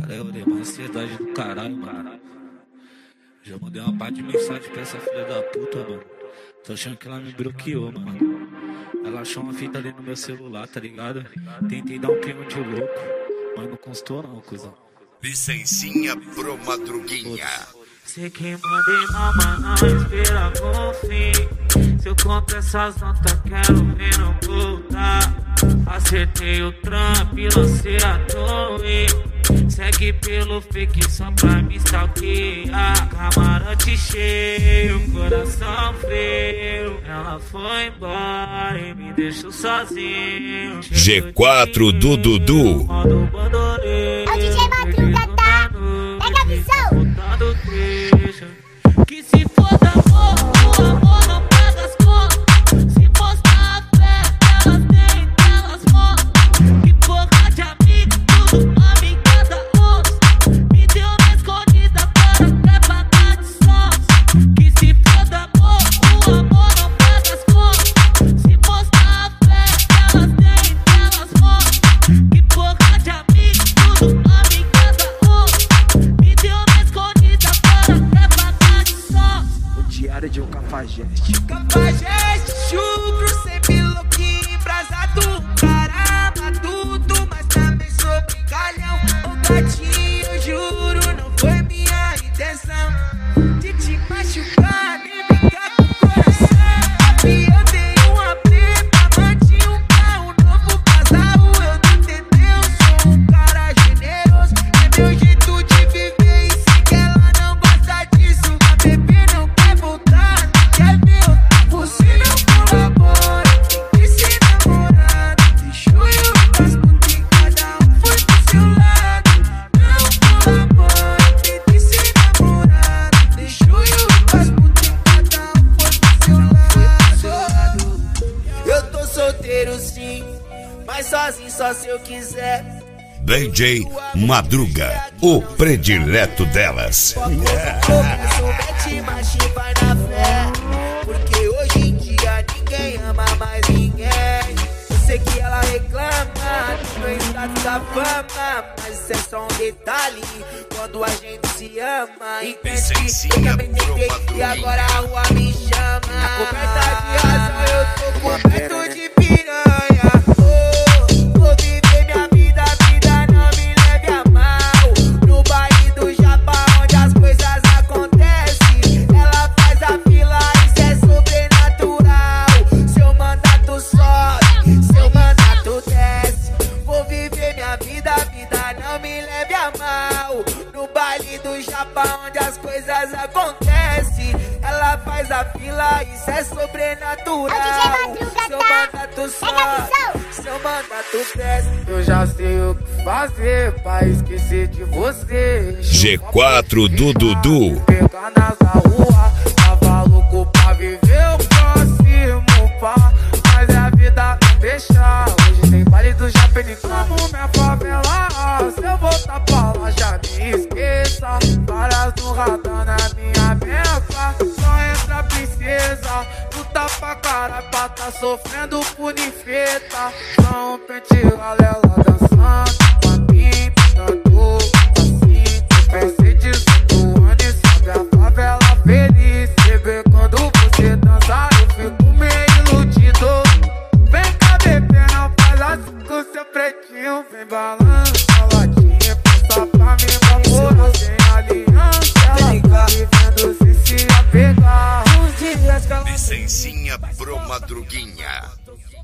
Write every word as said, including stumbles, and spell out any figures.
Cara, eu dei uma ansiedade do caralho, mano. Já mandei uma parte de mensagem pra essa filha da puta, mano. Tô achando que ela me bloqueou, mano. Ela achou uma fita ali no meu celular, tá ligado? Tentei dar um clima de louco, mas não constou não, cuzão. Licencinha pro Madruguinha. Sei que mandei mal, mas não esperava o fim. Se eu conto essas notas, quero ver não voltar. Acertei o trampo e lancei a torre. Segue pelo fake só pra me stalkear. Camarote cheio, coração frio. Ela foi embora e me deixou sozinho. G quatro do Dudu. Modo bandoleiro. É o D J Madruga, tá? Pega a visão. Que se foda amor, o amor não paga as contas. Se mostrar a fé, elas têm, elas mostram. Que porra de amigo, tudo ame cada outro. Me deu na escondida, agora quer pagar de sócio. Que se foda amor, o amor não paga as contas. Se mostrar a fé, elas têm, elas mostram. Que porra de amigo, tudo ame cada outro. Me deu na escondida, agora quer pagar de sócio. O diário de um cafajeste. Cafajeste, chucro, sempre louquinho, embrasado. Caramba, tudo, mas também sou brincalhão. Ô gatinho, juro, não foi minha intenção de te machucar, nem brincar com o coração. E eu dei uma preta, mantinha um carro novo, casal. Eu não tentei, eu sou um cara generoso. É meu jeito de viver e sei que ela não gosta disso. A bebê não quer voltar, não quer ver outra. Você não colabora, tem que ser namorado. Deixou eu ir pras putas e cada um foi pro seu lado. Não colabora, tem que ser namorado. Deixou eu ir pras putas e cada um foi pro seu lado. Eu tô solteiro sim, mas sozinho só se eu quiser. D J Madruga, o predileto delas. Mete machi, vai na fé. Porque hoje em dia ninguém ama mais ninguém. Eu sei que ela reclama do meu status da fama, mas isso é só um detalhe quando a gente se ama. Entendi, eu também tentei e agora a rua me chama. A coberta de razão, eu tô coberto de piranha. Oh, vou viver minha vida, a vida não me leve a mal. No baile do Japão, onde as coisas acontecem, ela faz a fila, isso é sobrenatural. Seu mandato sobe, seu mandato desce. Vou viver minha vida, a vida não me leve a mal. No baile do Japão, onde as coisas acontecem, ela faz a fila, isso é sobrenatural. Seu mandato sobe, seu mandato desce. Eu já sei o que fazer pra esquecer de você. G quatro do Dudu. Pegar nas rua, tava louco pra viver o próximo pá. Mas a vida não deixa. Hoje tem baile do Japão, como minha favela. Se eu voltar pra lá, já me esqueça. Várias no radar na minha mesa. Só entra a princesa. Luta pra cara pra tá sofrendo por ninfeta. Só um pente galela dançando. Papinho, tanto assim. Pensei dezoito anos e sabe a favela feliz. Você vê quando você dança, eu fico meio iludido. Vem cá, bebê, não faz assim com seu pretinho. Vem balança, latinha, passa pra mim, vapor. Sem aliança, ela tá vivendo sem se apegar. Licencinha pro Madruguinha.